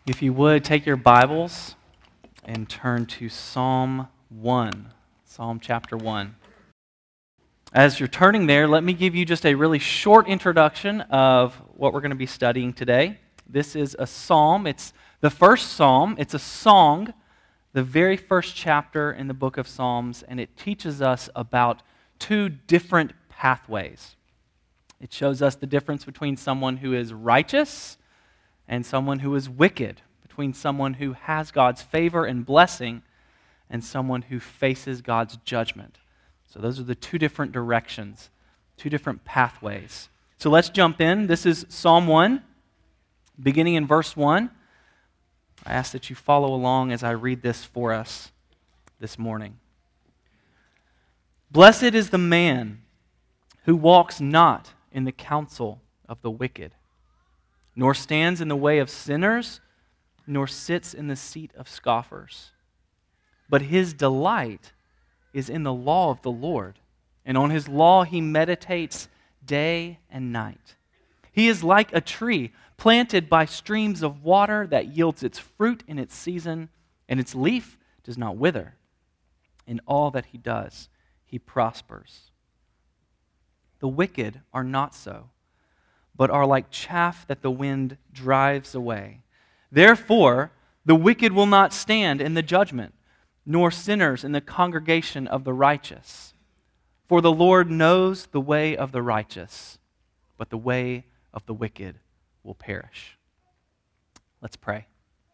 If you would, take your Bibles and turn to Psalm 1, Psalm chapter 1. As you're turning there, let me give you just a really short introduction of what we're going to be studying today. This is a psalm. It's the first psalm. It's a song, the very first chapter in the book of Psalms, and it teaches us about two different pathways. It shows us the difference between someone who is righteous and someone who is wicked, between someone who has God's favor and blessing and someone who faces God's judgment. So those are the two different directions, two different pathways. So let's jump in. This is Psalm 1, beginning in verse 1. I ask that you follow along as I read this for us this morning. Blessed is the man who walks not in the counsel of the wicked, nor stands in the way of sinners, nor sits in the seat of scoffers. But his delight is in the law of the Lord, and on his law he meditates day and night. He is like a tree planted by streams of water that yields its fruit in its season, and its leaf does not wither. In all that he does, he prospers. The wicked are not so, but are like chaff that the wind drives away. Therefore, the wicked will not stand in the judgment, nor sinners in the congregation of the righteous. For the Lord knows the way of the righteous, but the way of the wicked will perish. Let's pray.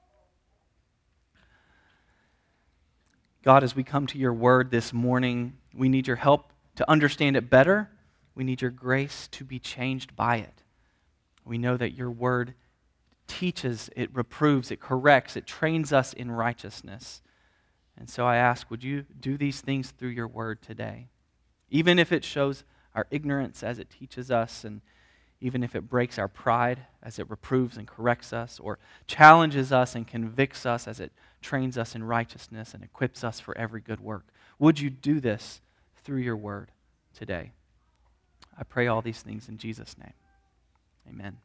God, as we come to your word this morning, we need your help to understand it better. We need your grace to be changed by it. We know that your word teaches, it reproves, it corrects, it trains us in righteousness. And so I ask, would you do these things through your word today? Even if it shows our ignorance as it teaches us, and even if it breaks our pride as it reproves and corrects us, or challenges us and convicts us as it trains us in righteousness and equips us for every good work. Would you do this through your word today? I pray all these things in Jesus' name. Amen.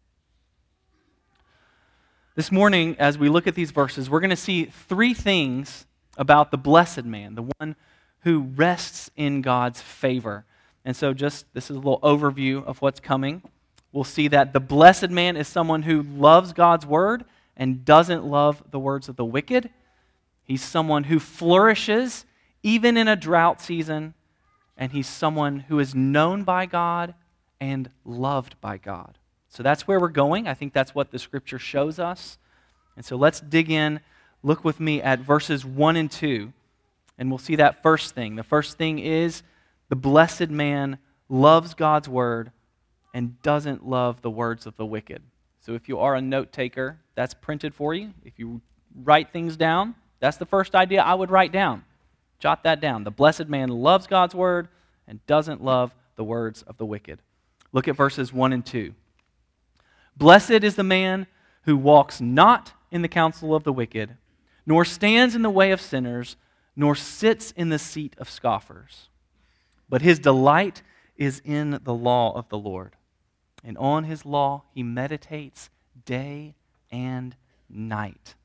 This morning, as we look at these verses, we're going to see three things about the blessed man, the one who rests in God's favor. And so this is a little overview of what's coming. We'll see that the blessed man is someone who loves God's word and doesn't love the words of the wicked. He's someone who flourishes even in a drought season, and he's someone who is known by God and loved by God. So that's where we're going. I think that's what the scripture shows us. And so let's dig in. Look with me at verses 1 and 2, and we'll see that first thing. The first thing is the blessed man loves God's word and doesn't love the words of the wicked. So if you are a note taker, that's printed for you. If you write things down, that's the first idea I would write down. Jot that down. The blessed man loves God's word and doesn't love the words of the wicked. Look at verses 1 and 2. Blessed is the man who walks not in the counsel of the wicked, nor stands in the way of sinners, nor sits in the seat of scoffers. But his delight is in the law of the Lord, and on his law he meditates day and night.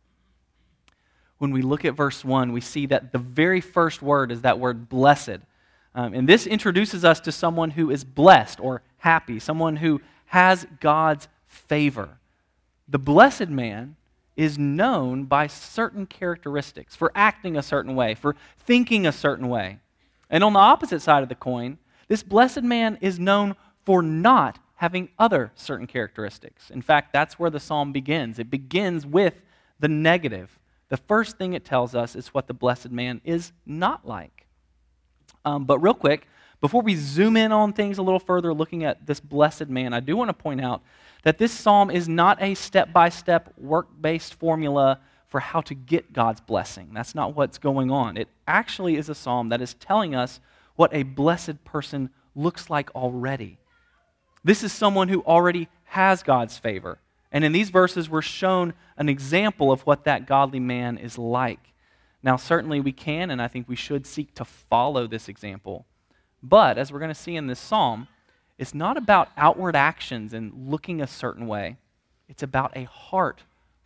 When we look at verse 1, we see that the very first word is that word blessed. And this introduces us to someone who is blessed or happy, someone who has God's favor. The blessed man is known by certain characteristics, for acting a certain way, for thinking a certain way. And on the opposite side of the coin, this blessed man is known for not having other certain characteristics. In fact, that's where the psalm begins. It begins with the negative. The first thing it tells us is what the blessed man is not like. But real quick, before we zoom in on things a little further, looking at this blessed man, I do want to point out that this psalm is not a step-by-step work-based formula for how to get God's blessing. That's not what's going on. It actually is a psalm that is telling us what a blessed person looks like already. This is someone who already has God's favor. And in these verses, we're shown an example of what that godly man is like. Now, certainly we can, and I think we should seek to follow this example. But, as we're going to see in this psalm, it's not about outward actions and looking a certain way. It's about a heart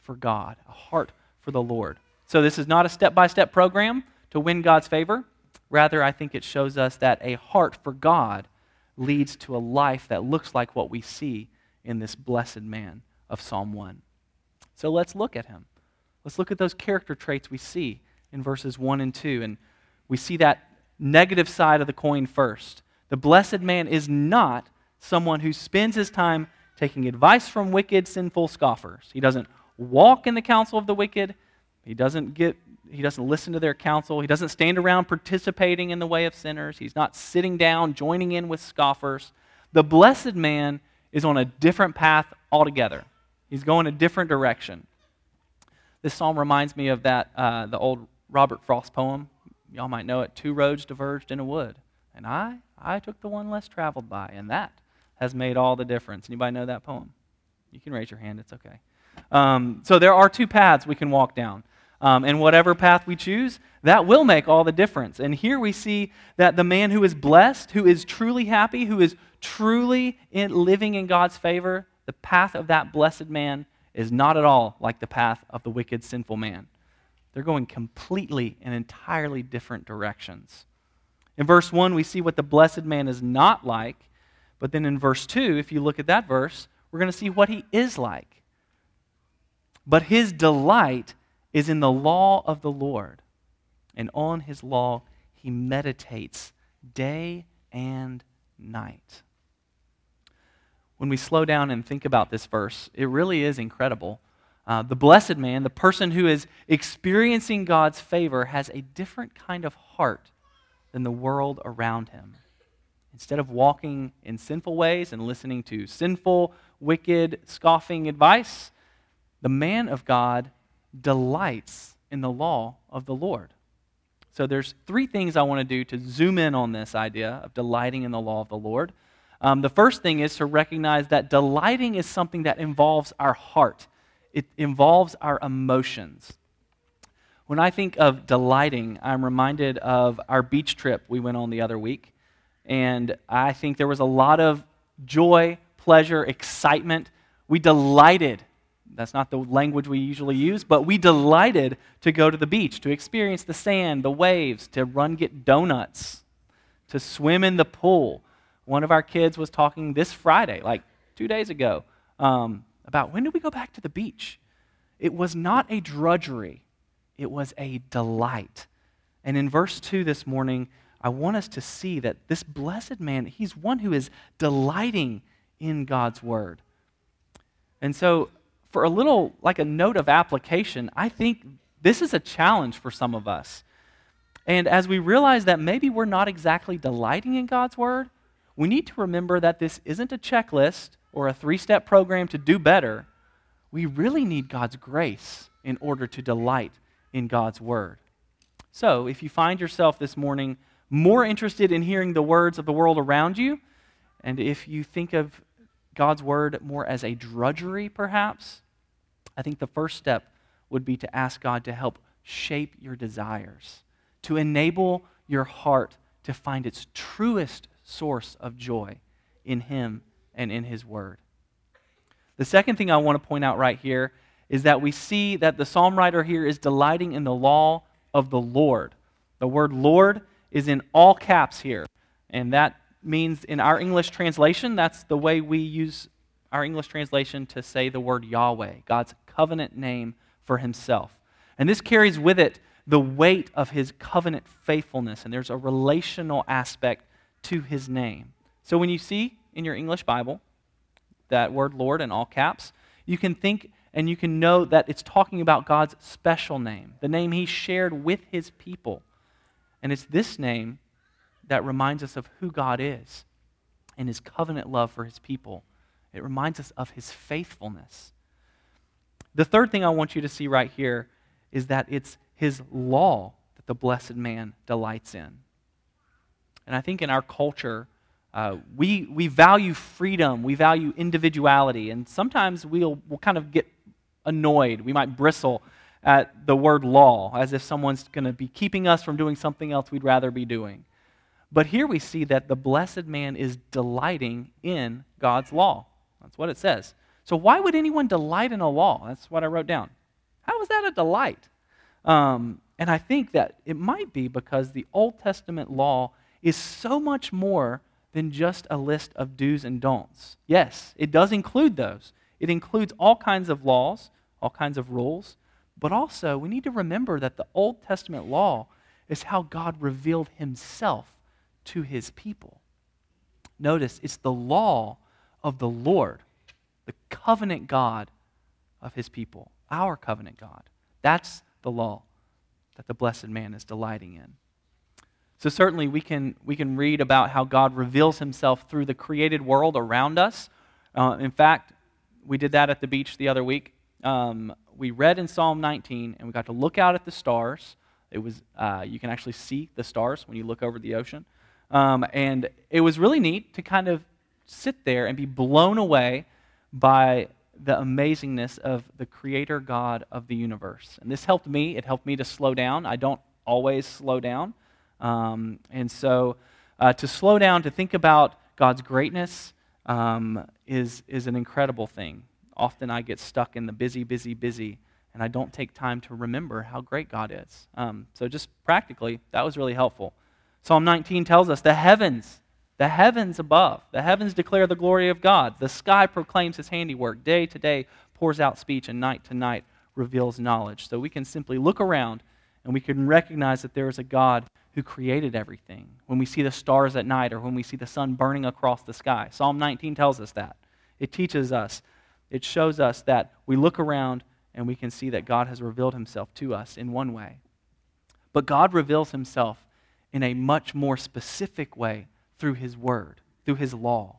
for God, a heart for the Lord. So this is not a step-by-step program to win God's favor. Rather, I think it shows us that a heart for God leads to a life that looks like what we see in this blessed man of Psalm 1. So let's look at him. Let's look at those character traits we see in verses 1 and 2. And we see that negative side of the coin first. The blessed man is not someone who spends his time taking advice from wicked, sinful scoffers. He doesn't walk in the counsel of the wicked. He doesn't listen to their counsel. He doesn't stand around participating in the way of sinners. He's not sitting down, joining in with scoffers. The blessed man is on a different path altogether. He's going a different direction. This psalm reminds me of the old Robert Frost poem. Y'all might know it. 2 roads diverged in a wood, and I took the one less traveled by, and that has made all the difference. Anybody know that poem? You can raise your hand. It's okay. So there are 2 paths we can walk down. And whatever path we choose, that will make all the difference. And here we see that the man who is blessed, who is truly happy, who is truly living in God's favor, the path of that blessed man is not at all like the path of the wicked, sinful man. They're going completely and entirely different directions. In verse 1, we see what the blessed man is not like. But then in verse 2, if you look at that verse, we're going to see what he is like. But his delight is in the law of the Lord, and on his law he meditates day and night. When we slow down and think about this verse, it really is incredible. The blessed man, the person who is experiencing God's favor, has a different kind of heart than the world around him. Instead of walking in sinful ways and listening to sinful, wicked, scoffing advice, the man of God delights in the law of the Lord. So there's 3 things I want to do to zoom in on this idea of delighting in the law of the Lord. The first thing is to recognize that delighting is something that involves our heart. It involves our emotions. When I think of delighting, I'm reminded of our beach trip we went on the other week. And I think there was a lot of joy, pleasure, excitement. We delighted. That's not the language we usually use, but we delighted to go to the beach, to experience the sand, the waves, to get donuts, to swim in the pool. One of our kids was talking this Friday, like 2 days ago, about when do we go back to the beach? It was not a drudgery. It was a delight. And in verse 2 this morning, I want us to see that this blessed man, he's one who is delighting in God's word. And so, for a little, like a note of application, I think this is a challenge for some of us. And as we realize that maybe we're not exactly delighting in God's word, we need to remember that this isn't a checklist or a 3-step program to do better. We really need God's grace in order to delight in God's word. So, if you find yourself this morning more interested in hearing the words of the world around you, and if you think of God's word more as a drudgery, perhaps, I think the first step would be to ask God to help shape your desires, to enable your heart to find its truest source of joy in Him and in His word. The second thing I want to point out right here is that we see that the psalm writer here is delighting in the law of the Lord. The word Lord is in all caps here. And that means in our English translation, that's the way we use our English translation to say the word Yahweh, God's covenant name for Himself. And this carries with it the weight of His covenant faithfulness, and there's a relational aspect to His name. So when you see in your English Bible that word Lord in all caps, you can think and you can know that it's talking about God's special name, the name He shared with His people. And it's this name that reminds us of who God is and His covenant love for His people. It reminds us of His faithfulness. The third thing I want you to see right here is that it's His law that the blessed man delights in. And I think in our culture, we value freedom, we value individuality, and sometimes we'll kind of get annoyed. We might bristle at the word law, as if someone's going to be keeping us from doing something else we'd rather be doing. But here we see that the blessed man is delighting in God's law. That's what it says. So why would anyone delight in a law? That's what I wrote down. How is that a delight? And I think that it might be because the Old Testament law is so much more than just a list of do's and don'ts. Yes, it does include those. It includes all kinds of laws, all kinds of rules, but also we need to remember that the Old Testament law is how God revealed himself to his people. Notice, it's the law of the Lord, the covenant God of his people, our covenant God. That's the law that the blessed man is delighting in. So certainly we can read about how God reveals himself through the created world around us. In fact, we did that at the beach the other week. We read in Psalm 19, and we got to look out at the stars. It was you can actually see the stars when you look over the ocean. And it was really neat to kind of sit there and be blown away by the amazingness of the creator God of the universe. And this helped me. It helped me to slow down. I don't always slow down. And so to slow down, to think about God's greatness is an incredible thing. Often I get stuck in the busy, and I don't take time to remember how great God is. So just practically, that was really helpful. Psalm 19 tells us the heavens above, the heavens declare the glory of God. The sky proclaims his handiwork. Day to day pours out speech, and night to night reveals knowledge. So we can simply look around, and we can recognize that there is a God who created everything. When we see the stars at night, or when we see the sun burning across the sky. Psalm 19 tells us that. It teaches us, it shows us that we look around and we can see that God has revealed himself to us in one way. But God reveals himself in a much more specific way through his word, through his law.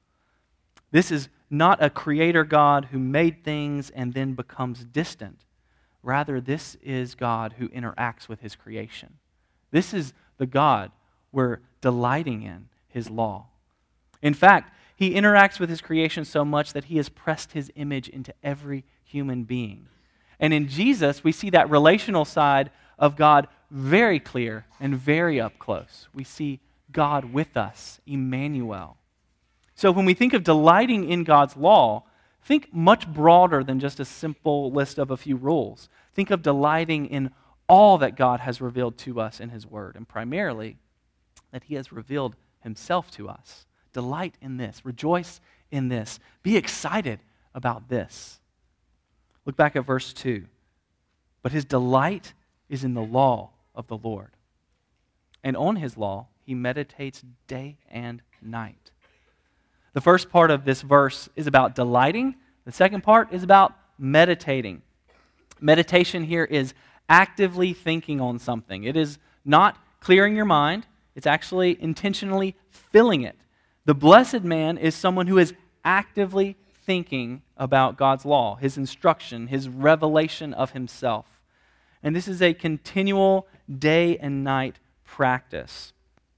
This is not a creator God who made things and then becomes distant. Rather, this is God who interacts with his creation. This is the God we're delighting in, his law. In fact, he interacts with his creation so much that he has pressed his image into every human being. And in Jesus, we see that relational side of God very clear and very up close. We see God with us, Emmanuel. So when we think of delighting in God's law, think much broader than just a simple list of a few rules. Think of delighting in all that God has revealed to us in his word, and primarily that he has revealed himself to us. Delight in this. Rejoice in this. Be excited about this. Look back at verse 2. But his delight is in the law of the Lord, and on his law he meditates day and night. The first part of this verse is about delighting. The second part is about meditating. Meditation here is actively thinking on something. It is not clearing your mind. It's actually intentionally filling it. The blessed man is someone who is actively thinking about God's law, his instruction, his revelation of himself. And this is a continual day and night practice.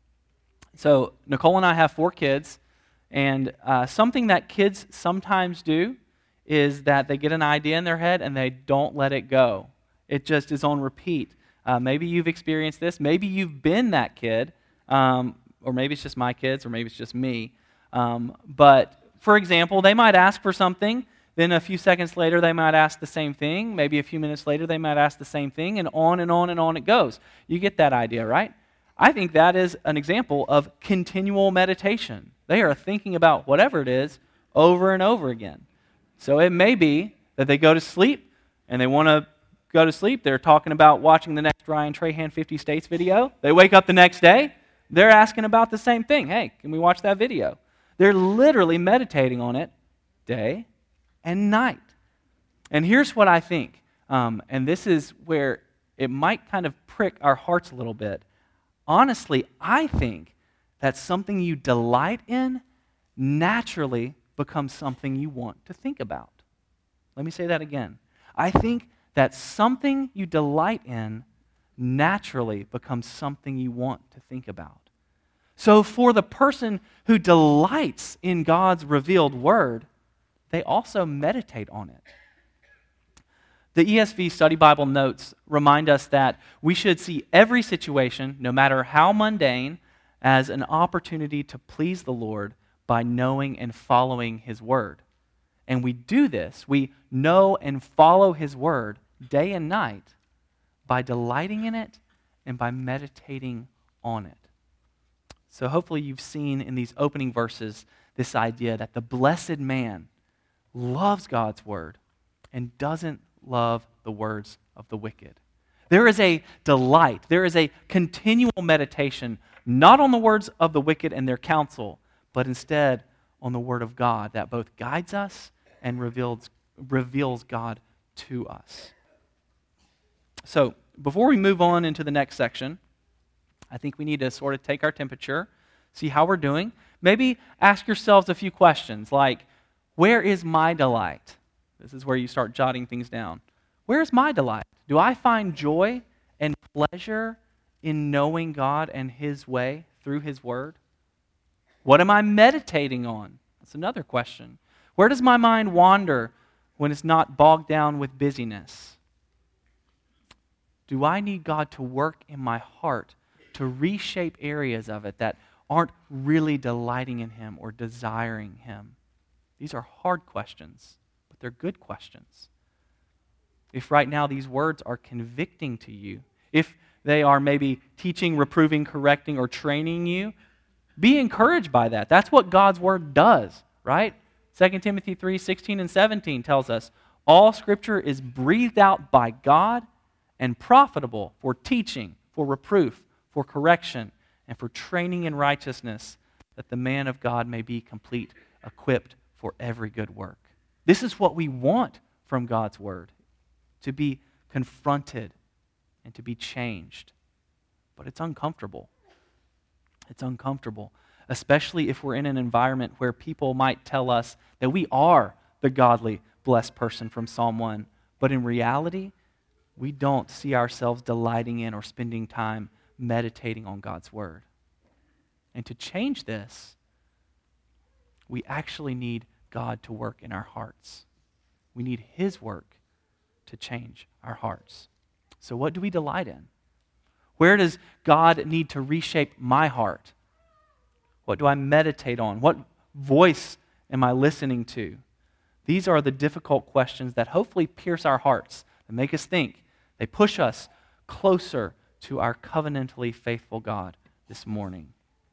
So Nicole and I have 4 kids, and something that kids sometimes do is that they get an idea in their head and they don't let it go. It just is on repeat. Maybe you've experienced this. Maybe you've been that kid, or maybe it's just my kids, or maybe it's just me. But for example, they might ask for something, then a few seconds later they might ask the same thing. Maybe a few minutes later they might ask the same thing, and on and on and on it goes. You get that idea, right? I think that is an example of continual meditation. They are thinking about whatever it is over and over again. So it may be that they go to sleep and they want to go to sleep. They're talking about watching the next Ryan Trahan 50 States video. They wake up the next day. They're asking about the same thing. Hey, can we watch that video? They're literally meditating on it day and night. And here's what I think, and this is where it might kind of prick our hearts a little bit. Honestly, I think that something you delight in naturally becomes something you want to think about. Let me say that again. I think that something you delight in naturally becomes something you want to think about. So for the person who delights in God's revealed word, they also meditate on it. The ESV Study Bible notes remind us that we should see every situation, no matter how mundane, as an opportunity to please the Lord by knowing and following his word. And we do this, we know and follow His Word day and night by delighting in it and by meditating on it. So hopefully you've seen in these opening verses this idea that the blessed man loves God's Word and doesn't love the words of the wicked. There is a delight, there is a continual meditation, not on the words of the wicked and their counsel, but instead on the Word of God that both guides us and reveals God to us. So, before we move on into the next section, I think we need to sort of take our temperature, see how we're doing. Maybe ask yourselves a few questions like, where is my delight? This is where you start jotting things down. Where is my delight? Do I find joy and pleasure in knowing God and His way through His Word? What am I meditating on? That's another question. Where does my mind wander when it's not bogged down with busyness? Do I need God to work in my heart to reshape areas of it that aren't really delighting in Him or desiring Him? These are hard questions, but they're good questions. If right now these words are convicting to you, if they are maybe teaching, reproving, correcting, or training you, be encouraged by that. That's what God's Word does, right? 2 Timothy 3:16 and 17 tells us, all Scripture is breathed out by God and profitable for teaching, for reproof, for correction, and for training in righteousness, that the man of God may be complete, equipped for every good work. This is what we want from God's Word, to be confronted and to be changed. But it's uncomfortable. It's uncomfortable, especially if we're in an environment where people might tell us that we are the godly, blessed person from Psalm 1, but in reality, we don't see ourselves delighting in or spending time meditating on God's Word. And to change this, we actually need God to work in our hearts. We need His work to change our hearts. So what do we delight in? Where does God need to reshape my heart? What do I meditate on? What voice am I listening to? These are the difficult questions that hopefully pierce our hearts and make us think. They push us closer to our covenantally faithful God this morning.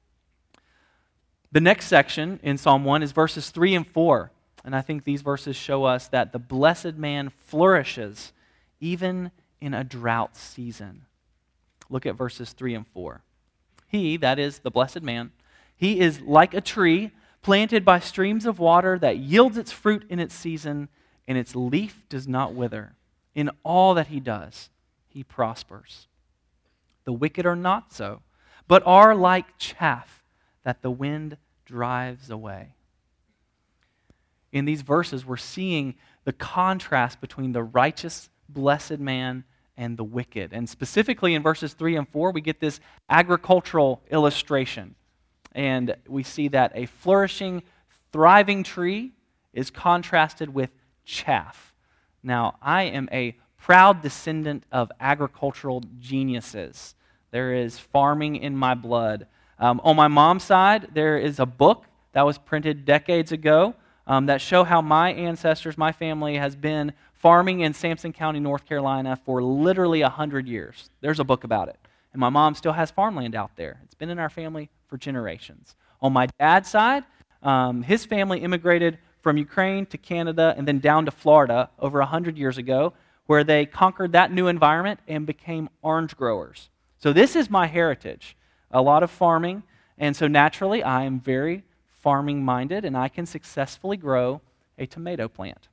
The next section in Psalm 1 is verses 3 and 4. And I think these verses show us that the blessed man flourishes even in a drought season. Look at verses 3 and 4. He, that is the blessed man, he is like a tree planted by streams of water that yields its fruit in its season, and its leaf does not wither. In all that he does, he prospers. The wicked are not so, but are like chaff that the wind drives away. In these verses, we're seeing the contrast between the righteous, blessed man and the wicked. And specifically in verses 3 and 4, we get this agricultural illustration. And we see that a flourishing, thriving tree is contrasted with chaff. Now, I am a proud descendant of agricultural geniuses. There is farming in my blood. On my mom's side, there is a book that was printed decades ago that show how my ancestors, my family, has been farming in Sampson County, North Carolina for literally 100 years. There's a book about it. And my mom still has farmland out there. It's been in our family for generations. On my dad's side, his family immigrated from Ukraine to Canada and then down to Florida over 100 years ago, where they conquered that new environment and became orange growers. So this is my heritage, a lot of farming. And so naturally, I am very farming-minded, and I can successfully grow a tomato plant.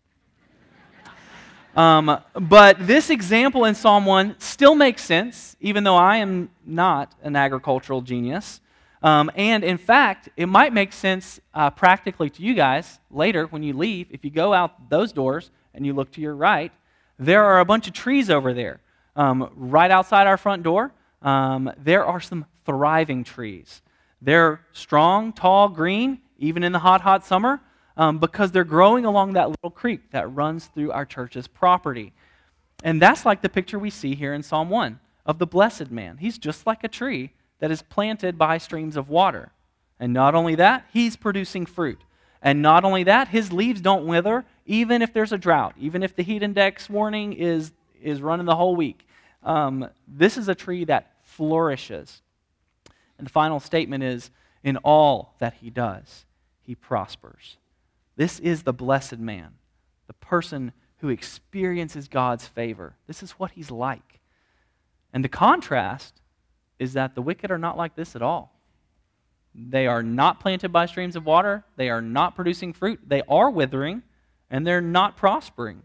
But this example in Psalm 1 still makes sense, even though I am not an agricultural genius. And in fact, it might make sense practically to you guys later when you leave. If you go out those doors and you look to your right, there are a bunch of trees over there. Right outside our front door, there are some thriving trees. They're strong, tall, green, even in the hot, hot summer, because they're growing along that little creek that runs through our church's property. And that's like the picture we see here in Psalm 1 of the blessed man. He's just like a tree that is planted by streams of water. And not only that, he's producing fruit. And not only that, his leaves don't wither, even if there's a drought, even if the heat index warning is running the whole week. This is a tree that flourishes. And the final statement is, in all that he does, he prospers. This is the blessed man, the person who experiences God's favor. This is what he's like. And the contrast is that the wicked are not like this at all. They are not planted by streams of water. They are not producing fruit. They are withering, and they're not prospering.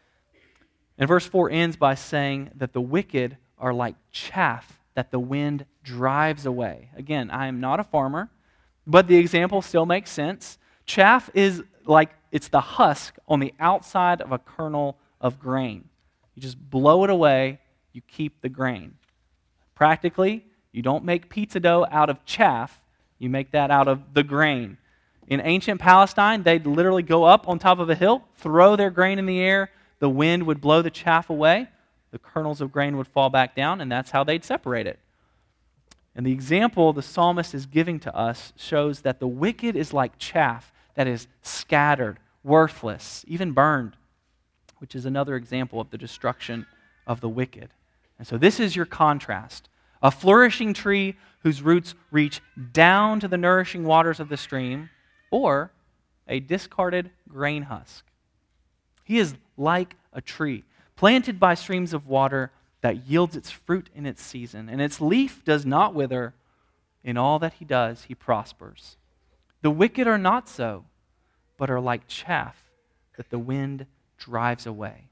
And verse 4 ends by saying that the wicked are like chaff that the wind drives away. Again, I am not a farmer, but the example still makes sense. Chaff is like, it's the husk on the outside of a kernel of grain. You just blow it away, you keep the grain. Practically, you don't make pizza dough out of chaff, you make that out of the grain. In ancient Palestine, they'd literally go up on top of a hill, throw their grain in the air, the wind would blow the chaff away, the kernels of grain would fall back down, and that's how they'd separate it. And the example the psalmist is giving to us shows that the wicked is like chaff that is scattered, worthless, even burned, which is another example of the destruction of the wicked. And so this is your contrast. A flourishing tree whose roots reach down to the nourishing waters of the stream, or a discarded grain husk. He is like a tree planted by streams of water that yields its fruit in its season, and its leaf does not wither. In all that he does, he prospers. The wicked are not so, but are like chaff that the wind drives away.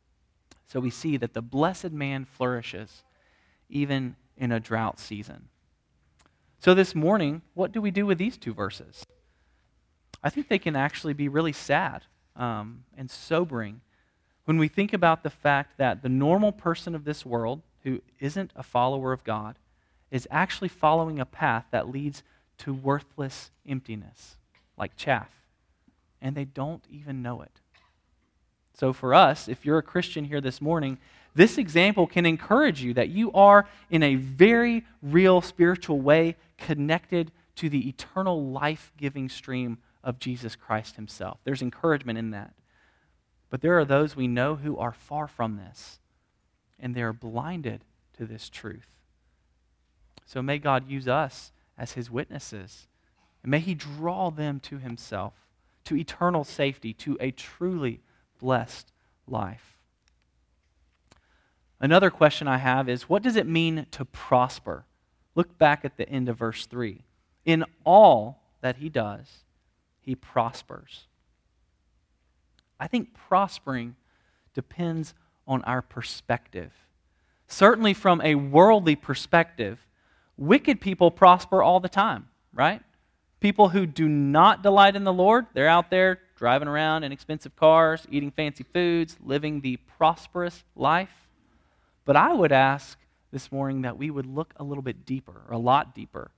So we see that the blessed man flourishes even in a drought season. So this morning, what do we do with these two verses? I think they can actually be really sad and sobering when we think about the fact that the normal person of this world who isn't a follower of God is actually following a path that leads to worthless emptiness, like chaff, and they don't even know it. So for us, if you're a Christian here this morning, this example can encourage you that you are, in a very real spiritual way, connected to the eternal life-giving stream of Jesus Christ himself. There's encouragement in that. But there are those we know who are far from this, and they are blinded to this truth. So may God use us as his witnesses, and may he draw them to himself, to eternal safety, to a truly blessed life. Another question I have is, what does it mean to prosper? Look back at the end of verse 3. In all that he does, he prospers. I think prospering depends on our perspective. Certainly from a worldly perspective, wicked people prosper all the time, right? People who do not delight in the Lord, they're out there driving around in expensive cars, eating fancy foods, living the prosperous life. But I would ask this morning that we would look a little bit deeper, or a lot deeper.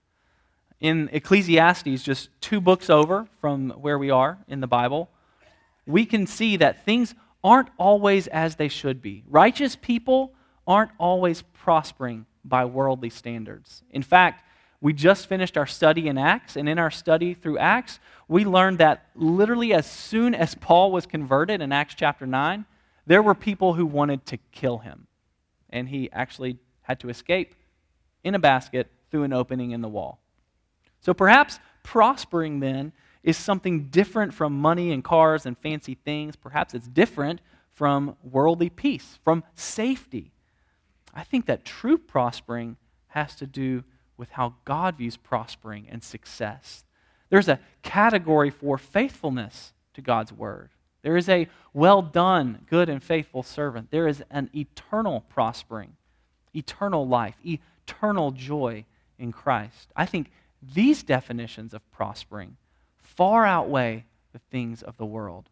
In Ecclesiastes, just 2 books over from where we are in the Bible, we can see that things aren't always as they should be. Righteous people aren't always prospering by worldly standards. In fact, we just finished our study in Acts, and in our study through Acts, we learned that literally as soon as Paul was converted in Acts chapter 9, there were people who wanted to kill him. And he actually had to escape in a basket through an opening in the wall. So perhaps prospering then is something different from money and cars and fancy things. Perhaps it's different from worldly peace, from safety. I think that true prospering has to do with how God views prospering and success. There's a category for faithfulness to God's word. There is a well done, good and faithful servant. There is an eternal prospering, eternal life, eternal joy in Christ. I think these definitions of prospering far outweigh the things of the world.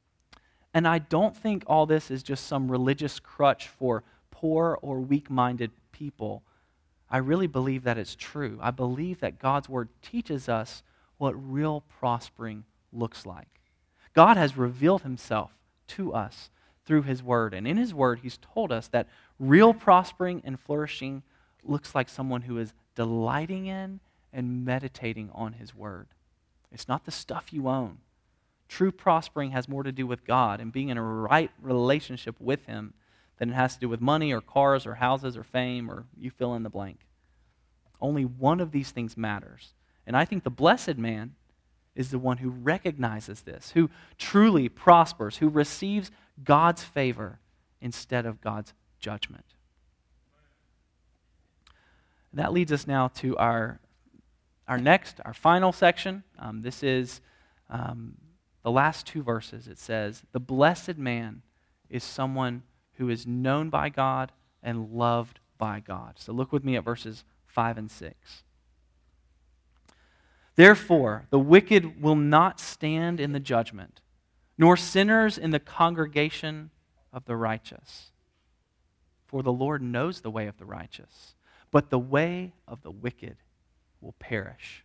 And I don't think all this is just some religious crutch for poor or weak-minded people. I really believe that it's true. I believe that God's word teaches us what real prospering looks like. God has revealed himself to us through his word. And in his word, he's told us that real prospering and flourishing looks like someone who is delighting in and meditating on his word. It's not the stuff you own. True prospering has more to do with God and being in a right relationship with Him than it has to do with money or cars or houses or fame or you fill in the blank. Only one of these things matters. And I think the blessed man is the one who recognizes this, who truly prospers, who receives God's favor instead of God's judgment. And that leads us now to our final section. This is the last two verses. It says, the blessed man is someone who is known by God and loved by God. So look with me at verses 5 and 6. Therefore, the wicked will not stand in the judgment, nor sinners in the congregation of the righteous. For the Lord knows the way of the righteous, but the way of the wicked will perish.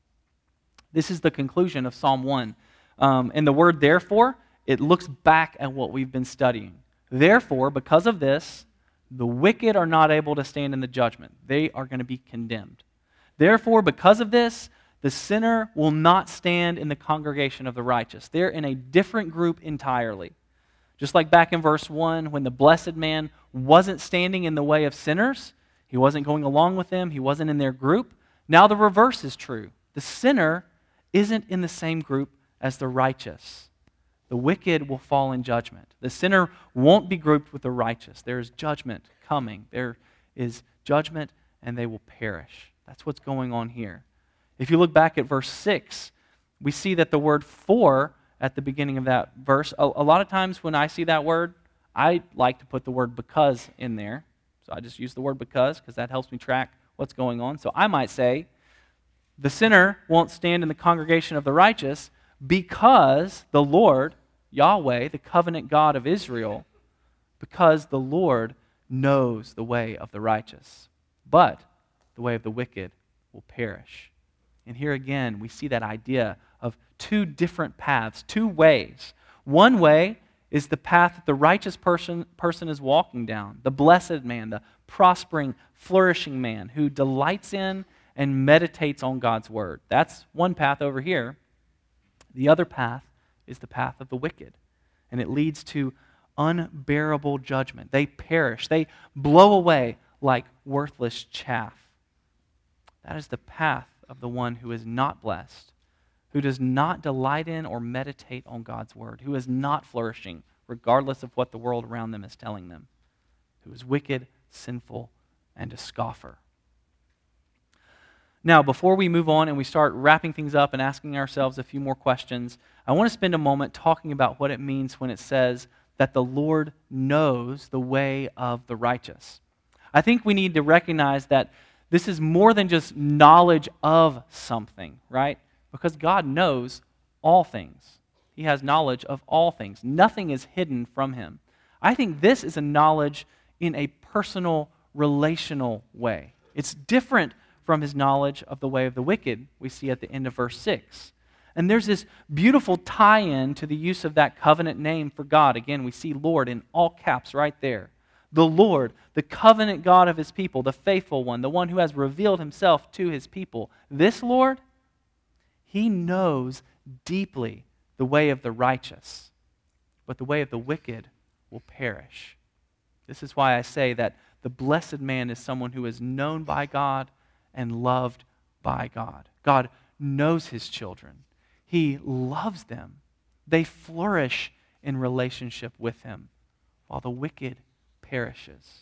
This is the conclusion of Psalm 1. And the word therefore, it looks back at what we've been studying. Therefore, because of this, the wicked are not able to stand in the judgment. They are going to be condemned. Therefore, because of this, the sinner will not stand in the congregation of the righteous. They're in a different group entirely. Just like back in verse 1, when the blessed man wasn't standing in the way of sinners, he wasn't going along with them, he wasn't in their group. Now the reverse is true. The sinner isn't in the same group as the righteous. The wicked will fall in judgment. The sinner won't be grouped with the righteous. There is judgment coming. There is judgment, and they will perish. That's what's going on here. If you look back at verse 6, we see that the word for at the beginning of that verse, a lot of times when I see that word, I like to put the word because in there. So I just use the word because that helps me track what's going on. So I might say, the sinner won't stand in the congregation of the righteous because the Lord, Yahweh, the covenant God of Israel, because the Lord knows the way of the righteous. But the way of the wicked will perish. And here again, we see that idea of two different paths, two ways. One way is the path that the righteous person is walking down, the blessed man, the prospering, flourishing man who delights in and meditates on God's word. That's one path over here. The other path is the path of the wicked, and it leads to unbearable judgment. They perish. They blow away like worthless chaff. That is the path of the one who is not blessed, who does not delight in or meditate on God's word, who is not flourishing, regardless of what the world around them is telling them, who is wicked, sinful, and a scoffer. Now, before we move on and we start wrapping things up and asking ourselves a few more questions, I want to spend a moment talking about what it means when it says that the Lord knows the way of the righteous. I think we need to recognize that this is more than just knowledge of something, right? Because God knows all things. He has knowledge of all things. Nothing is hidden from Him. I think this is a knowledge in a personal, relational way. It's different from His knowledge of the way of the wicked we see at the end of verse 6. And there's this beautiful tie-in to the use of that covenant name for God. Again, we see Lord in all caps right there. The Lord, the covenant God of His people, the faithful one, the one who has revealed Himself to His people. This Lord, He knows deeply the way of the righteous, but the way of the wicked will perish. This is why I say that the blessed man is someone who is known by God and loved by God. God knows His children. He loves them. They flourish in relationship with Him, while the wicked perishes.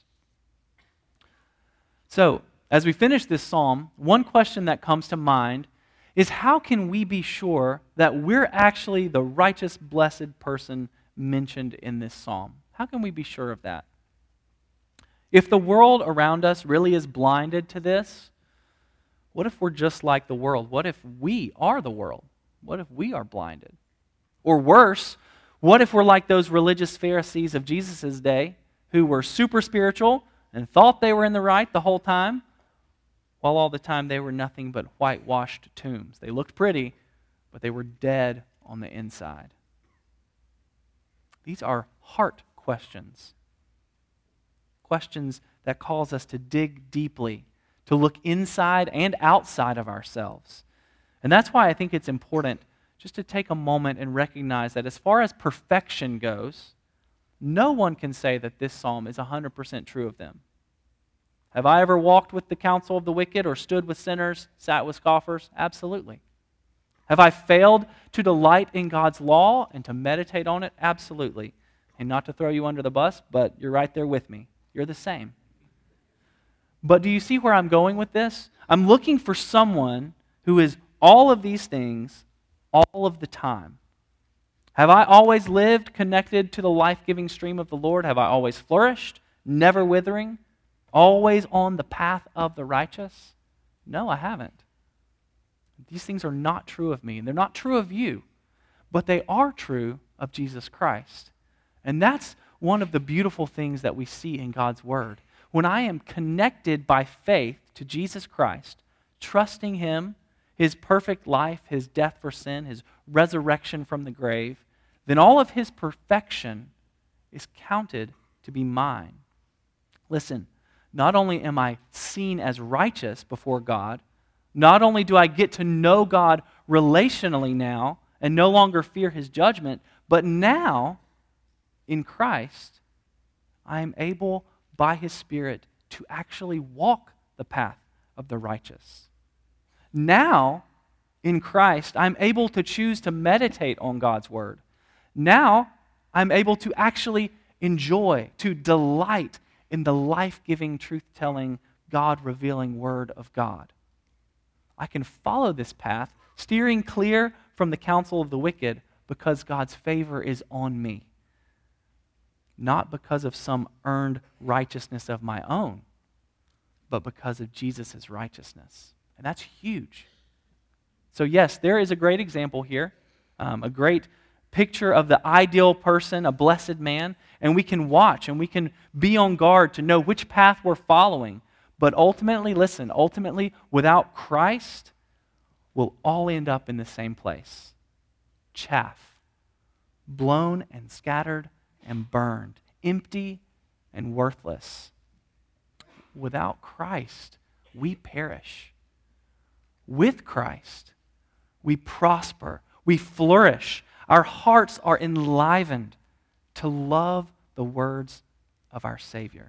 So, as we finish this psalm, one question that comes to mind is how can we be sure that we're actually the righteous, blessed person mentioned in this psalm? How can we be sure of that? If the world around us really is blinded to this, what if we're just like the world? What if we are the world? What if we are blinded? Or worse, what if we're like those religious Pharisees of Jesus' day who were super spiritual and thought they were in the right the whole time, while all the time they were nothing but whitewashed tombs? They looked pretty, but they were dead on the inside. These are heart questions. Questions that cause us to dig deeply, to look inside and outside of ourselves. And that's why I think it's important just to take a moment and recognize that as far as perfection goes, no one can say that this psalm is 100% true of them. Have I ever walked with the counsel of the wicked or stood with sinners, sat with scoffers? Absolutely. Have I failed to delight in God's law and to meditate on it? Absolutely. And not to throw you under the bus, but you're right there with me. You're the same. But do you see where I'm going with this? I'm looking for someone who is all of these things all of the time. Have I always lived connected to the life-giving stream of the Lord? Have I always flourished, never withering, always on the path of the righteous? No, I haven't. These things are not true of me, and they're not true of you, but they are true of Jesus Christ. And that's one of the beautiful things that we see in God's Word. When I am connected by faith to Jesus Christ, trusting Him, His perfect life, His death for sin, His resurrection from the grave, then all of His perfection is counted to be mine. Listen, not only am I seen as righteous before God, not only do I get to know God relationally now and no longer fear His judgment, but now, in Christ, I am able by His Spirit to actually walk the path of the righteous. Now, in Christ, I'm able to choose to meditate on God's Word. Now, I'm able to actually enjoy, to delight in the life-giving, truth-telling, God-revealing Word of God. I can follow this path, steering clear from the counsel of the wicked, because God's favor is on me. Not because of some earned righteousness of my own, but because of Jesus' righteousness. And that's huge. So yes, there is a great example here, a great picture of the ideal person, a blessed man, and we can watch and we can be on guard to know which path we're following. But ultimately, listen, without Christ, we'll all end up in the same place. Chaff, blown and scattered and burned, empty and worthless. Without Christ, we perish. With Christ, we prosper, we flourish. Our hearts are enlivened to love the words of our Savior.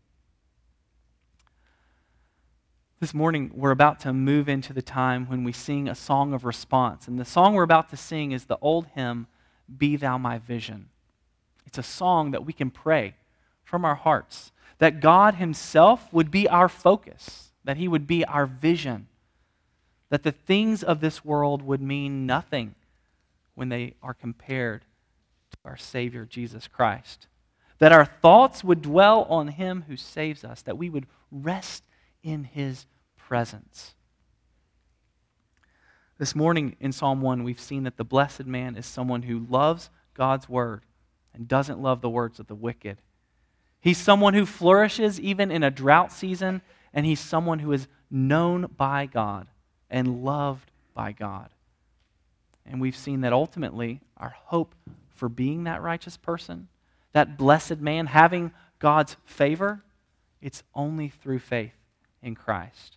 This morning, we're about to move into the time when we sing a song of response. And the song we're about to sing is the old hymn, Be Thou My Vision. It's a song that we can pray from our hearts, that God Himself would be our focus, that He would be our vision, that the things of this world would mean nothing when they are compared to our Savior, Jesus Christ. That our thoughts would dwell on Him who saves us, that we would rest in His presence. This morning in Psalm 1, we've seen that the blessed man is someone who loves God's Word and doesn't love the words of the wicked. He's someone who flourishes even in a drought season, and he's someone who is known by God and loved by God. And we've seen that ultimately our hope for being that righteous person, that blessed man, having God's favor, it's only through faith in Christ.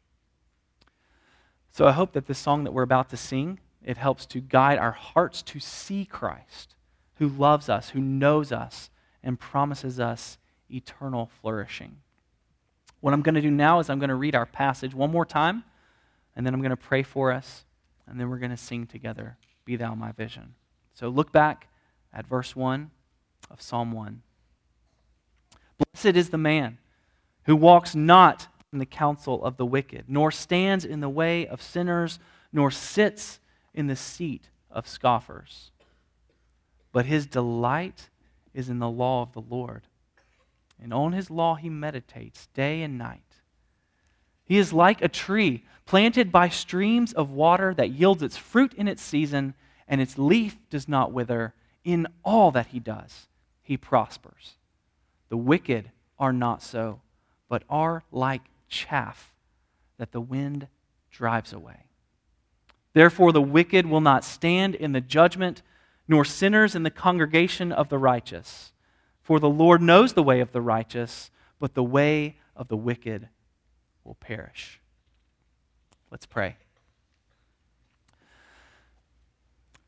So I hope that this song that we're about to sing, it helps to guide our hearts to see Christ, who loves us, who knows us, and promises us eternal flourishing. What I'm going to do now is I'm going to read our passage one more time, and then I'm going to pray for us, and then we're going to sing together, Be Thou My Vision. So look back at verse 1 of Psalm 1. Blessed is the man who walks not in the counsel of the wicked, nor stands in the way of sinners, nor sits in the seat of scoffers. But his delight is in the law of the Lord, and on His law he meditates day and night. He is like a tree planted by streams of water that yields its fruit in its season, and its leaf does not wither. In all that he does, he prospers. The wicked are not so, but are like chaff that the wind drives away. Therefore the wicked will not stand in the judgment, nor sinners in the congregation of the righteous. For the Lord knows the way of the righteous, but the way of the wicked will perish. Let's pray.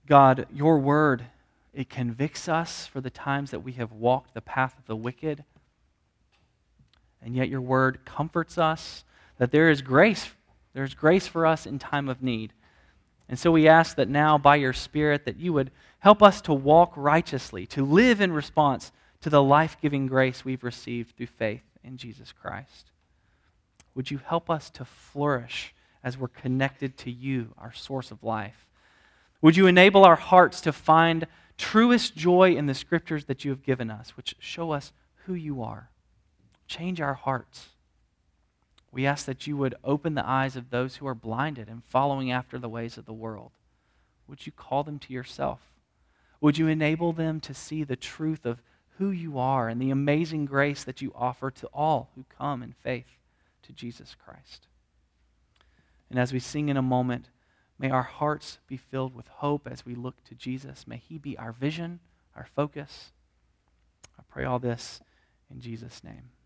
God, your word, it convicts us for the times that we have walked the path of the wicked. And yet your word comforts us that there is grace. There's grace for us in time of need. And so we ask that now by your Spirit that you would help us to walk righteously, to live in response to the life-giving grace we've received through faith in Jesus Christ. Would you help us to flourish as we're connected to you, our source of life? Would you enable our hearts to find truest joy in the scriptures that you have given us, which show us who you are? Change our hearts. We ask that you would open the eyes of those who are blinded and following after the ways of the world. Would you call them to yourself? Would you enable them to see the truth of who you are and the amazing grace that you offer to all who come in faith to Jesus Christ? And as we sing in a moment, may our hearts be filled with hope as we look to Jesus. May he be our vision, our focus. I pray all this in Jesus' name.